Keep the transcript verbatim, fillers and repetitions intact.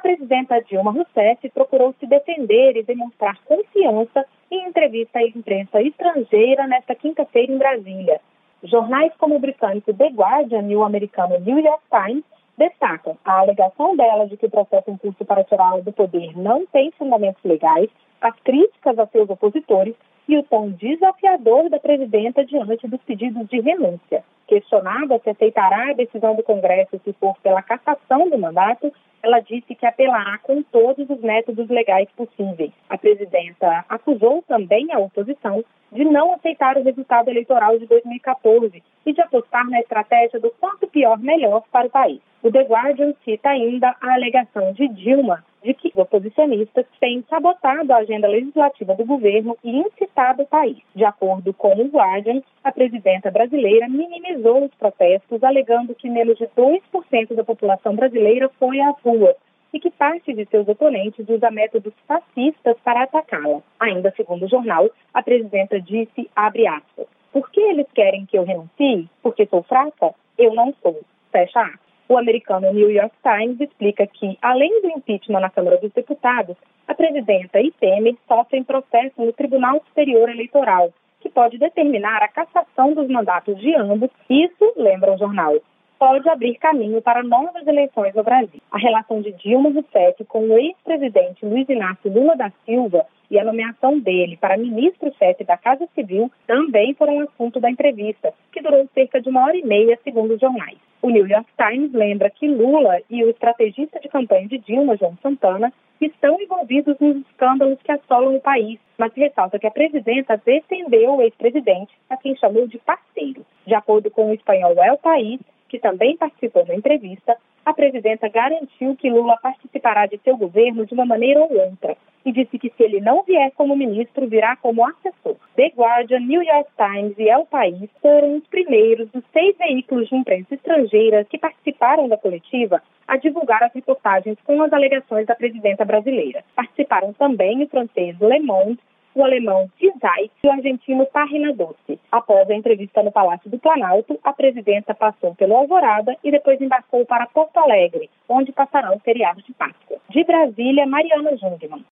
presidenta Dilma Rousseff procurou se defender e demonstrar confiança em entrevista à imprensa estrangeira nesta quinta-feira em Brasília. Jornais como o britânico The Guardian e o americano New York Times destacam a alegação dela de que o processo em curso para tirá-la do poder não tem fundamentos legais, as críticas a seus opositores e o tom desafiador da presidenta diante dos pedidos de renúncia. Questionada se aceitará a decisão do Congresso se for pela cassação do mandato, ela disse que apelará com todos os métodos legais possíveis. A presidenta acusou também a oposição de não aceitar o resultado eleitoral de dois mil e quatorze e de apostar na estratégia do quanto pior melhor para o país. O The Guardian cita ainda a alegação de Dilma de que os oposicionistas têm sabotado a agenda legislativa do governo e incitado o país. De acordo com o Guardian, a presidenta brasileira minimizou os protestos, alegando que menos de dois por cento da população brasileira foi às ruas e que parte de seus oponentes usa métodos fascistas para atacá-la. Ainda segundo o jornal, a presidenta disse, abre aspas, por que eles querem que eu renuncie? Porque sou fraca? Eu não sou. Fecha aspas. O americano New York Times explica que, além do impeachment na Câmara dos Deputados, a presidenta e Temer sofrem processo no Tribunal Superior Eleitoral, que pode determinar a cassação dos mandatos de ambos. Isso, lembra o jornal, pode abrir caminho para novas eleições no Brasil. A relação de Dilma Rousseff com o ex-presidente Luiz Inácio Lula da Silva e a nomeação dele para ministro-chefe da Casa Civil também foram assunto da entrevista, que durou cerca de uma hora e meia, segundo os jornais. O New York Times lembra que Lula e o estrategista de campanha de Dilma, João Santana, estão envolvidos nos escândalos que assolam o país, mas ressalta que a presidenta defendeu o ex-presidente, a quem chamou de parceiro. De acordo com o espanhol El País, que também participou da entrevista, a presidenta garantiu que Lula participará de seu governo de uma maneira ou outra e disse que se ele não vier como ministro, virá como assessor. The Guardian, New York Times e El País foram os primeiros dos seis veículos de imprensa estrangeira que participaram da coletiva a divulgar as reportagens com as alegações da presidenta brasileira. Participaram também o francês Le Monde, o alemão Die Zeit e o argentino Página Doce. Após a entrevista no Palácio do Planalto, a presidenta passou pelo Alvorada e depois embarcou para Porto Alegre, onde passará o feriado de Páscoa. De Brasília, Mariana Jungmann.